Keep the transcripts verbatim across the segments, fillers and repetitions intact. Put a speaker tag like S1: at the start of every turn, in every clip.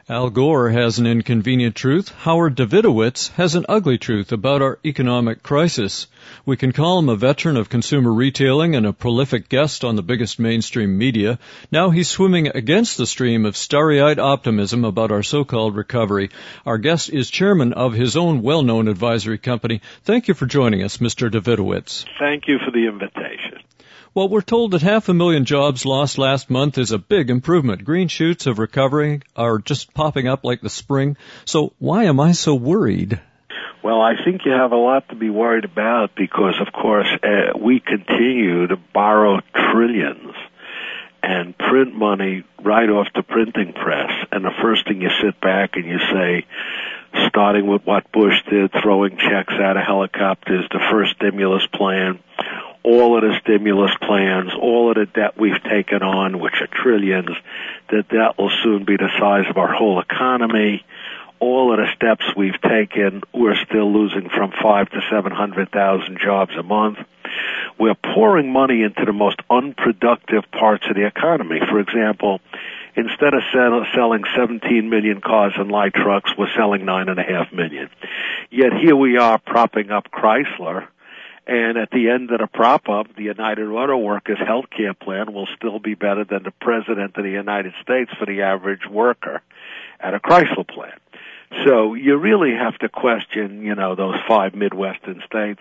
S1: Al Gore has an inconvenient truth. Howard Davidowitz has an ugly truth about our economic crisis. We can call him a veteran of consumer retailing and a prolific guest on the biggest mainstream media. Now he's swimming against the stream of starry-eyed optimism about our so-called recovery. Our guest is chairman of his own well-known advisory company. Thank you for joining us, Mister Davidowitz.
S2: Thank you for the invitation.
S1: Well, we're told that half a million jobs lost last month is a big improvement. Green shoots of recovery are just popping up like the spring. So why am I so worried?
S2: Well, I think you have a lot to be worried about because, of course, uh, we continue to borrow trillions and print money right off the printing press. And the first thing you sit back and you say, starting with what Bush did, throwing checks out of helicopters, the first stimulus plan, all of the stimulus plans, all of the debt we've taken on, which are trillions, that that will soon be the size of our whole economy. All of the steps we've taken, we're still losing from five to seven hundred thousand jobs a month. We're pouring money into the most unproductive parts of the economy. For example, instead of sell, selling seventeen million cars and light trucks, we're selling nine and a half million. Yet here we are propping up Chrysler. And at the end of the prop-up, the United Auto Workers health care plan will still be better than the President of the United States for the average worker at a Chrysler plant. So you really have to question, you know, those five Midwestern states.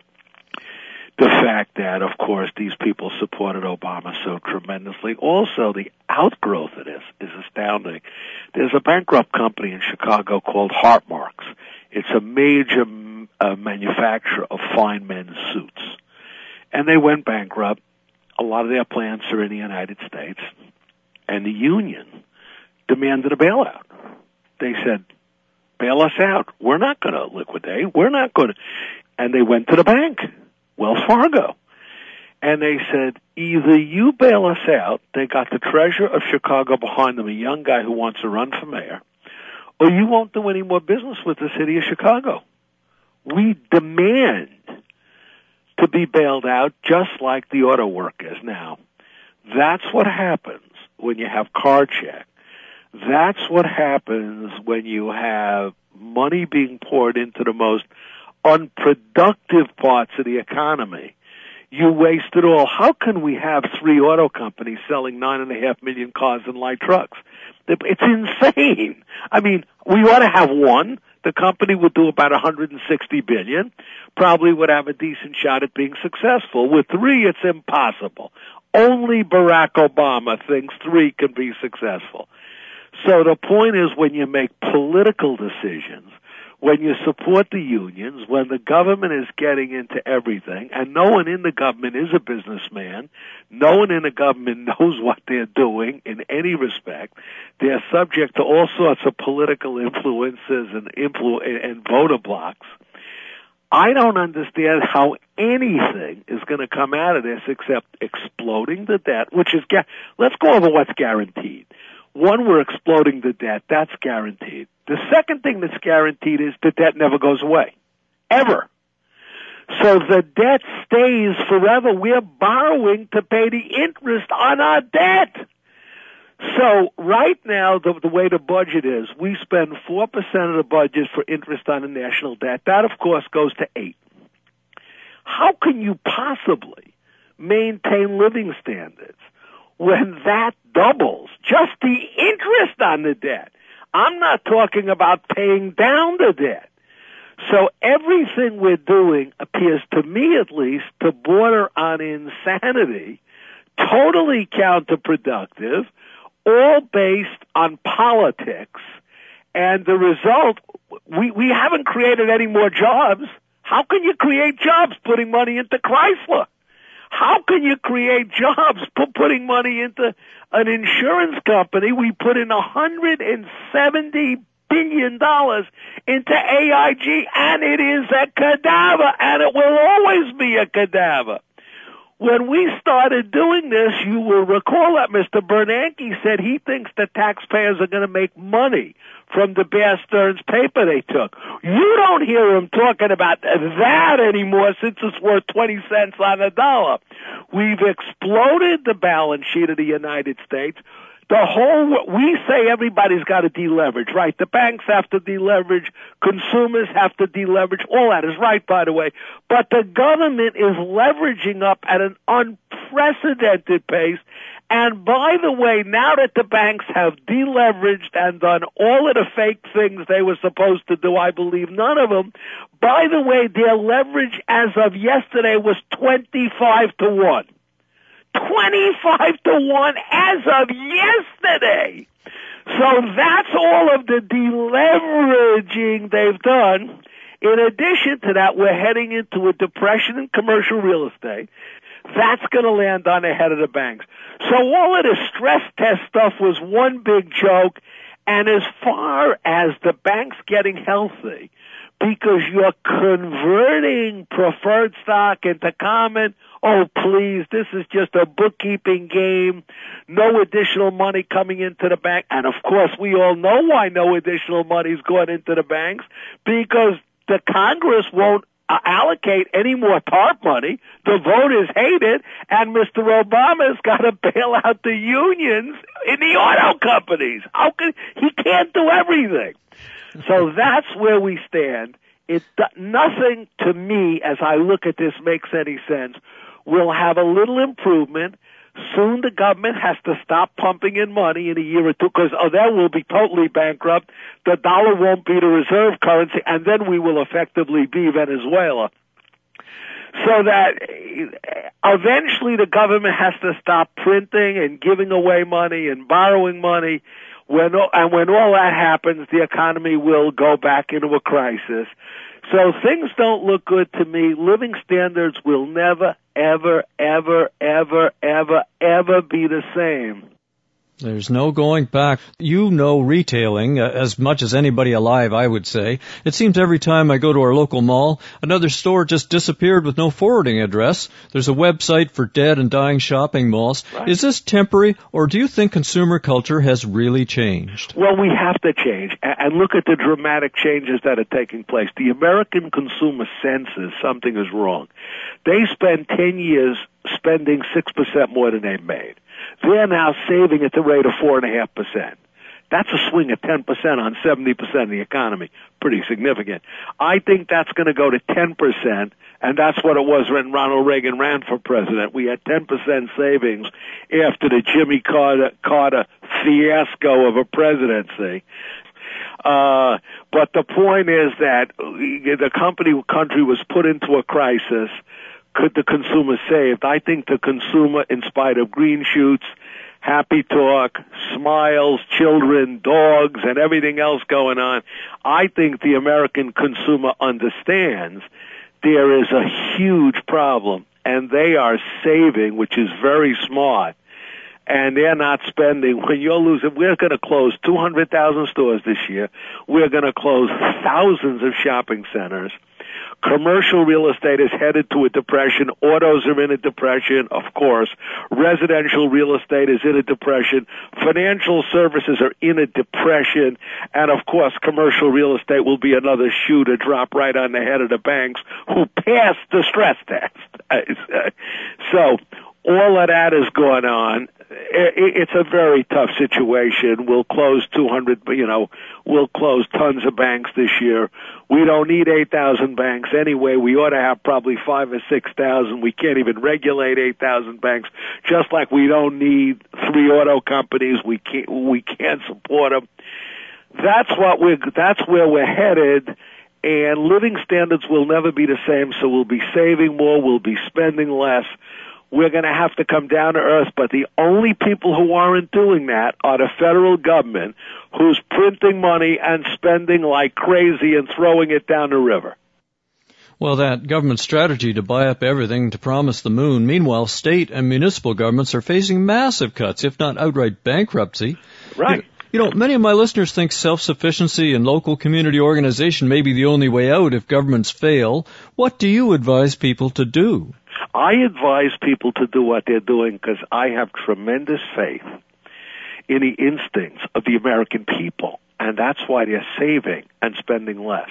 S2: The fact that, of course, these people supported Obama so tremendously. Also, the outgrowth of this is astounding. There's a bankrupt company in Chicago called Hartmarks. It's a major uh, manufacturer of fine men's suits. And they went bankrupt. A lot of their plants are in the United States. And the union demanded a bailout. They said, bail us out. We're not going to liquidate. We're not going to. And they went to the bank, Wells Fargo. And they said, either you bail us out, they got the treasurer of Chicago behind them, a young guy who wants to run for mayor, or you won't do any more business with the city of Chicago. We demand to be bailed out just like the auto workers. Now, that's what happens when you have car check. That's what happens when you have money being poured into the most unproductive parts of the economy. You waste it all. How can we have three auto companies selling nine and a half million cars and light trucks? It's insane. I mean, we ought to have one. The company would do about one hundred sixty billion dollars, probably would have a decent shot at being successful. With three, it's impossible. Only Barack Obama thinks three can be successful. So the point is, when you make political decisions, when you support the unions, when the government is getting into everything, and no one in the government is a businessman, no one in the government knows what they're doing in any respect, they're subject to all sorts of political influences and, influ- and voter blocks. I don't understand how anything is going to come out of this except exploding the debt, which is, ga- let's go over what's guaranteed. One, we're exploding the debt. That's guaranteed. The second thing that's guaranteed is the debt never goes away. Ever. So the debt stays forever. We're borrowing to pay the interest on our debt. So right now, the, the way the budget is, we spend four percent of the budget for interest on the national debt. That, of course, goes to eight. How can you possibly maintain living standards when that doubles just the interest on the debt? I'm not talking about paying down the debt. So everything we're doing appears, to me at least, to border on insanity, totally counterproductive, all based on politics. And the result, we, we haven't created any more jobs. How can you create jobs putting money into Chrysler? How can you create jobs putting money into an insurance company? We put in one hundred seventy billion dollars into A I G, and it is a cadaver, and it will always be a cadaver. When we started doing this, you will recall that Mister Bernanke said he thinks the taxpayers are going to make money from the Bear Stearns paper they took. You don't hear him talking about that anymore since it's worth twenty cents on a dollar. We've exploded the balance sheet of the United States. The whole, we say everybody's got to deleverage, right? The banks have to deleverage, consumers have to deleverage, all that is right, by the way. But the government is leveraging up at an unprecedented pace. And by the way, now that the banks have deleveraged and done all of the fake things they were supposed to do, I believe none of them, by the way, their leverage as of yesterday was twenty-five to one. twenty-five to one as of yesterday. So that's all of the deleveraging they've done. In addition to that, we're heading into a depression in commercial real estate. That's going to land on the head of the banks. So all of the stress test stuff was one big joke. And as far as the banks getting healthy, because you're converting preferred stock into common, oh, please, this is just a bookkeeping game. No additional money coming into the bank. And, of course, we all know why no additional money's going into the banks, because the Congress won't uh, allocate any more TARP money. The voters hate it, and Mister Obama's got to bail out the unions in the auto companies. How can, he can't do everything. So that's where we stand. It, nothing to me, as I look at this, makes any sense. We'll have a little improvement. Soon the government has to stop pumping in money in a year or two, because oh, then we'll be totally bankrupt. The dollar won't be the reserve currency, and then we will effectively be Venezuela. So that eventually the government has to stop printing and giving away money and borrowing money. When, and when all that happens, the economy will go back into a crisis. So things don't look good to me. Living standards will never, ever, ever, ever, ever, ever be the same.
S1: There's no going back. You know retailing uh, as much as anybody alive, I would say. It seems every time I go to our local mall, another store just disappeared with no forwarding address. There's a website for dead and dying shopping malls. Right. Is this temporary, or do you think consumer culture has really changed?
S2: Well, we have to change. And look at the dramatic changes that are taking place. The American consumer senses something is wrong. They spend ten years spending six percent more than they've made. They're now saving at the rate of four point five percent. That's a swing of ten percent on seventy percent of the economy. Pretty significant. I think that's going to go to ten percent, and that's what it was when Ronald Reagan ran for president. We had ten percent savings after the Jimmy Carter, Carter fiasco of a presidency. Uh, but the point is that the company, country was put into a crisis. Could the consumer saved? I think the consumer, in spite of green shoots, happy talk, smiles, children, dogs, and everything else going on, I think the American consumer understands there is a huge problem, and they are saving, which is very smart, and they're not spending. When you're losing, we're going to close two hundred thousand stores this year. We're going to close thousands of shopping centers. Commercial real estate is headed to a depression. Autos are in a depression, of course. Residential real estate is in a depression. Financial services are in a depression. And, of course, commercial real estate will be another shoe to drop right on the head of the banks who passed the stress test. So all of that is going on. It's a very tough situation. We'll close two hundred, you know, we'll close tons of banks this year. We don't need eight thousand banks anyway. We ought to have probably five or six thousand. We can't even regulate eight thousand banks, just like we don't need three auto companies. We can't, we can't support them. That's what we're, that's where we're headed. And living standards will never be the same, so we'll be saving more, we'll be spending less. We're going to have to come down to earth, but the only people who aren't doing that are the federal government, who's printing money and spending like crazy and throwing it down the river.
S1: Well, that government strategy to buy up everything to promise the moon. Meanwhile, state and municipal governments are facing massive cuts, if not outright bankruptcy.
S2: Right.
S1: You know, many of my listeners think self-sufficiency and local community organization may be the only way out if governments fail. What do you advise people to do?
S2: I advise people to do what they're doing because I have tremendous faith in the instincts of the American people, and that's why they're saving and spending less.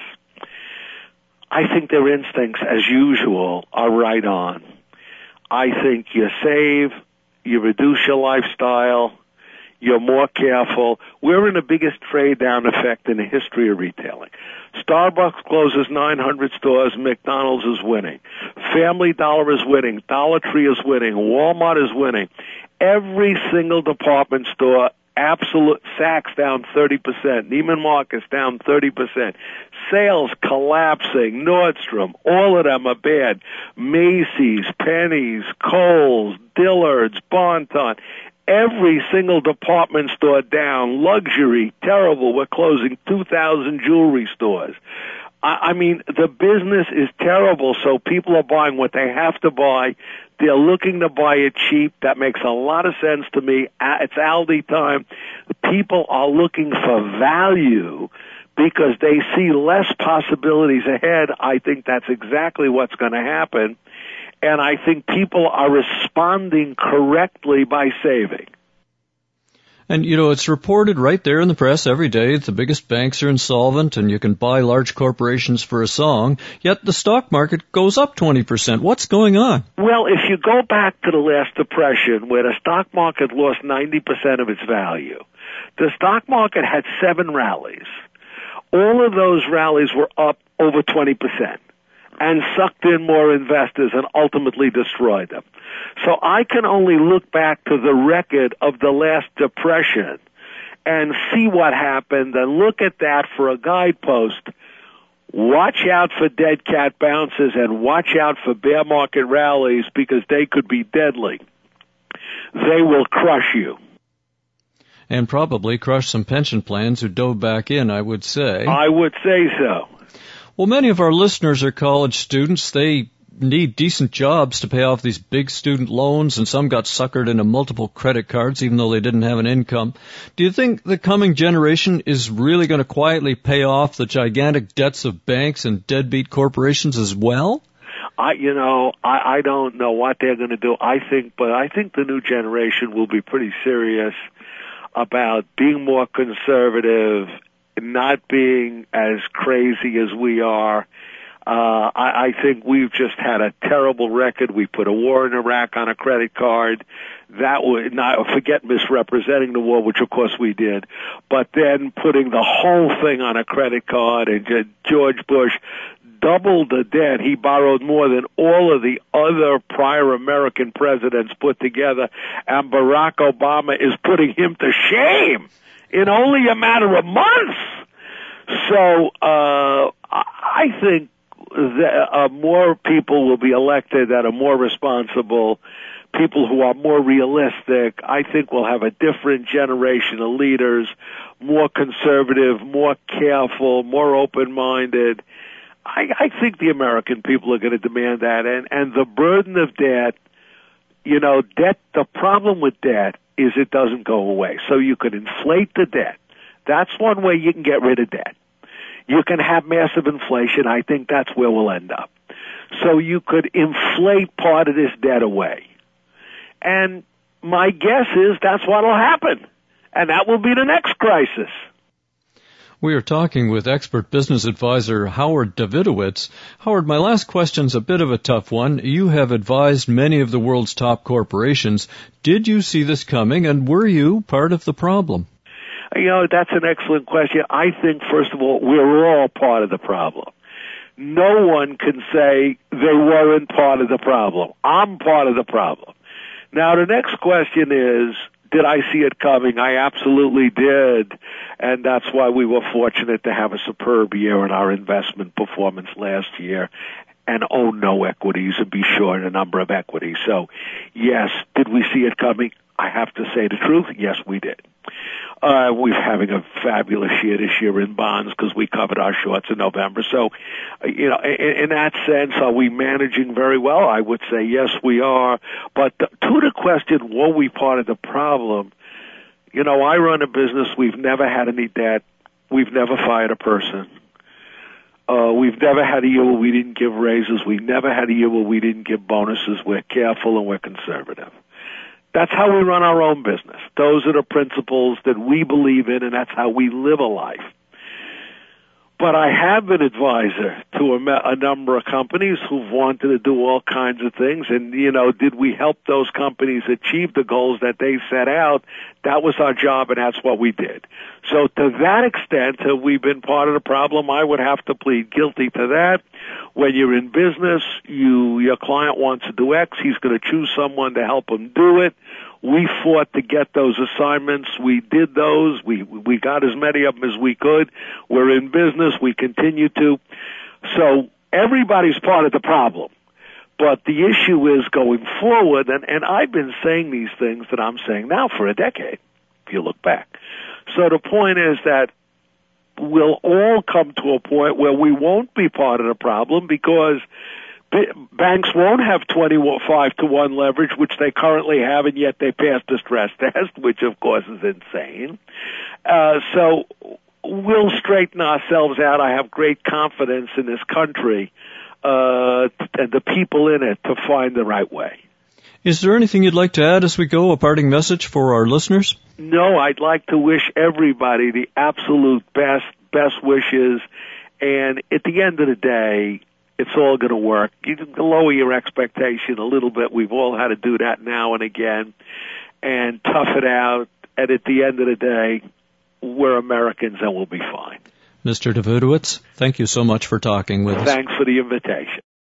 S2: I think their instincts, as usual, are right on. I think you save, you reduce your lifestyle, You're more careful. We're in the biggest trade-down effect in the history of retailing. Starbucks closes nine hundred stores. McDonald's is winning. Family Dollar is winning. Dollar Tree is winning. Walmart is winning. Every single department store, absolute, Saks down thirty percent. Neiman Marcus down thirty percent. Sales collapsing. Nordstrom, all of them are bad. Macy's, Penny's, Kohl's, Dillard's, Bon-Ton. Every single department store down. Luxury, terrible. We're closing two thousand jewelry stores. I, I mean, the business is terrible, so people are buying what they have to buy. They're looking to buy it cheap. That makes a lot of sense to me. It's Aldi time. People are looking for value because they see less possibilities ahead. I think that's exactly what's going to happen. And I think people are responding correctly by saving.
S1: And, you know, it's reported right there in the press every day that the biggest banks are insolvent and you can buy large corporations for a song, yet the stock market goes up twenty percent. What's going on?
S2: Well, if you go back to the last depression where the stock market lost ninety percent of its value, the stock market had seven rallies. All of those rallies were up over twenty percent. And sucked in more investors and ultimately destroyed them. So I can only look back to the record of the last depression and see what happened and look at that for a guidepost. Watch out for dead cat bounces and watch out for bear market rallies because they could be deadly. They will crush you.
S1: And probably crush some pension plans who dove back in, I would say.
S2: I would say so.
S1: Well, many of our listeners are college students. They need decent jobs to pay off these big student loans, and some got suckered into multiple credit cards even though they didn't have an income. Do you think the coming generation is really going to quietly pay off the gigantic debts of banks and deadbeat corporations as well?
S2: I, you know, I, I don't know what they're going to do. I think, but I think the new generation will be pretty serious about being more conservative, not being as crazy as we are. Uh, I, I think we've just had a terrible record. We put a war in Iraq on a credit card. That would not forget misrepresenting the war, which of course we did, but then putting the whole thing on a credit card. And George Bush doubled the debt. He borrowed more than all of the other prior American presidents put together, and Barack Obama is putting him to shame in only a matter of months. So uh, I think that uh, more people will be elected that are more responsible, people who are more realistic. I think we'll have a different generation of leaders, more conservative, more careful, more open-minded. I, I think the American people are going to demand that. And, and the burden of debt, you know, debt, the problem with debt is it doesn't go away. So you can inflate the debt. That's one way you can get rid of debt. You can have massive inflation. I think that's where we'll end up. So you could inflate part of this debt away. And my guess is that's what will happen. And that will be the next crisis.
S1: We are talking with expert business advisor Howard Davidowitz. Howard, my last question's a bit of a tough one. You have advised many of the world's top corporations. Did you see this coming, and were you part of the problem?
S2: You know, that's an excellent question. I think, first of all, we're all part of the problem. No one can say they weren't part of the problem. I'm part of the problem. Now, the next question is, did I see it coming? I absolutely did, and that's why we were fortunate to have a superb year in our investment performance last year and own no equities and be short a number of equities. So, yes, did we see it coming? I have to say the truth, yes, we did. Uh, we're having a fabulous year this year in bonds because we covered our shorts in November. So, you know, in, in that sense, are we managing very well? I would say yes, we are. But the, to the question, were we part of the problem? You know, I run a business. We've never had any debt. We've never fired a person. Uh, we've never had a year where we didn't give raises. We never had a year where we didn't give bonuses. We're careful and we're conservative. That's how we run our own business. Those are the principles that we believe in, and that's how we live a life. But I have been advisor to a, a number of companies who've wanted to do all kinds of things. And, you know, did we help those companies achieve the goals that they set out? That was our job, and that's what we did. So to that extent, have we been part of the problem? I would have to plead guilty to that. When you're in business, you your client wants to do X. He's going to choose someone to help him do it. We fought to get those assignments. We did those. We we got as many of them as we could. We're in business. We continue to. So everybody's part of the problem. But the issue is going forward, and, and I've been saying these things that I'm saying now for a decade, if you look back. So the point is that we'll all come to a point where we won't be part of the problem because banks won't have twenty-five to one leverage, which they currently have, and yet they passed the stress test, which of course is insane. Uh, so we'll straighten ourselves out. I have great confidence in this country uh, and the people in it to find the right way.
S1: Is there anything you'd like to add as we go, a parting message for our listeners?
S2: No, I'd like to wish everybody the absolute best, best wishes, and at the end of the day, it's all going to work. You can lower your expectation a little bit. We've all had to do that now and again and tough it out. And at the end of the day, we're Americans and we'll be fine.
S1: Mister Davidowitz, thank you so much for talking with us.
S2: Thanks for the invitation.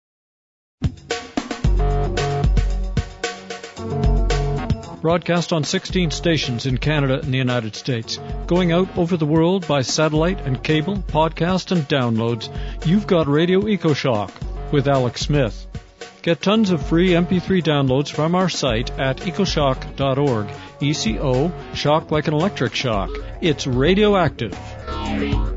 S1: Broadcast on sixteen stations in Canada and the United States. Going out over the world by satellite and cable, podcast and downloads. You've got Radio EcoShock with Alex Smith. Get tons of free M P three downloads from our site at ecoshock dot org. E C O, shock like an electric shock. It's radioactive.